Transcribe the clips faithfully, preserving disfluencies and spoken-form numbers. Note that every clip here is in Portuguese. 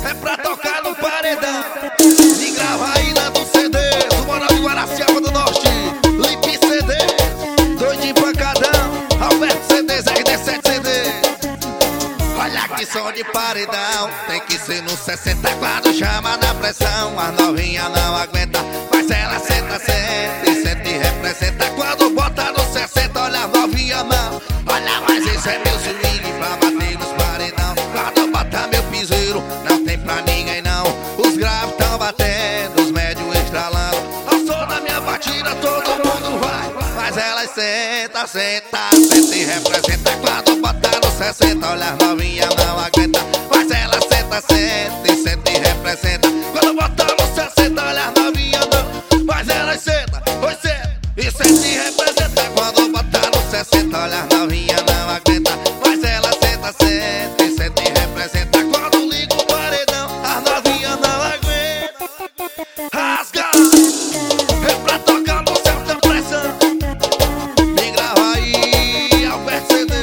é pra tocar no paredão. Me grava aí na do C D, do Moral de Guaraciaba do Norte, Limpe C D, doidinho pancadão, Alberto C D, R D sete C D. Olha que som de paredão, tem que ser no sessenta quando chama na pressão. A novinha não aguenta, mas ela senta, senta e senta e representa. Quando bota no sessenta, olha a novinha não. Olha, mas esse é meu swing pra bater nos paredão. Quando bota meu piseiro, não tem pra ninguém não. Os graves tão batendo, os médios estralando. Ao som da minha batida todo mundo vai, mas ela senta, senta, senta e representa. Quando bota no sessenta, olha a novinha não aguenta, mas ela senta, senta e senta e representa. Quando bota no sessenta, olha a novinha não, mas ela senta, pois senta e senta e representa. Quando bota no sessenta, olha a novinha não aguenta, mas ela senta, senta e senta e representa. Quando liga o paredão, a novinha não aguenta. Rasga, é pra tocar no céu da pressão. Me grava aí, Alberto C D.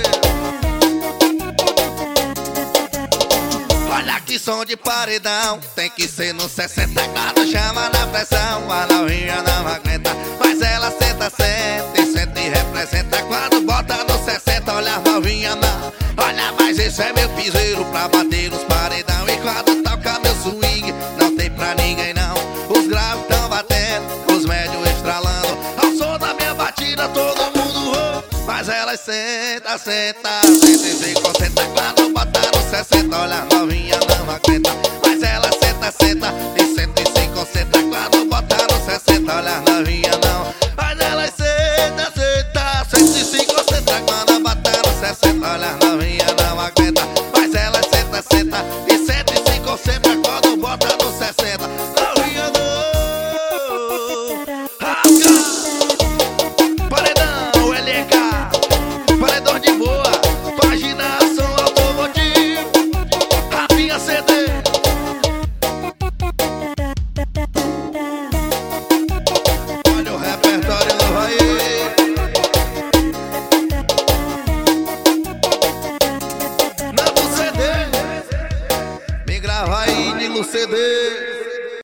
Olha que som de paredão, tem que ser no sessenta quando chama na pressão. A novinha não aguenta, mas ela senta, senta e senta e representa. Quando bota no sessenta, olha a novinha não. Olha, mas esse é meu piseiro pra bater nos paredão. E quando toca meu swing, não tem pra ninguém não. Os graves tão batendo, os médios estralando. Ao som da minha batida todo mundo oh, mas ela senta, senta, senta e se concentra. Quando bota no sessenta, olha a novinha não aguenta, mas ela senta, senta e senta e se concentra. Quando bota no sessenta, olha a novinha não, mas ela senta, senta, senta e se concentra. Quando bota no sessenta, olha a novinha não aguenta,